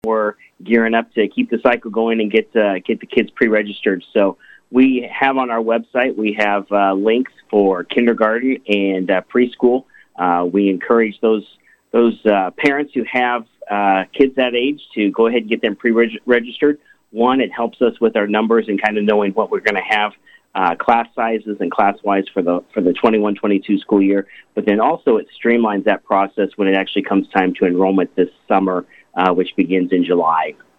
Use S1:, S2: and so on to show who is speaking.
S1: we're gearing up to keep the cycle going and get the kids pre-registered. So we have on our website, we have links for kindergarten and preschool. We encourage those parents who have kids that age to go ahead and get them pre-registered. One, it helps us with our numbers and kind of knowing what we're going to have class sizes and class-wise for the 21-22 school year. But then also it streamlines that process when it actually comes time to enrollment this summer, which begins in July.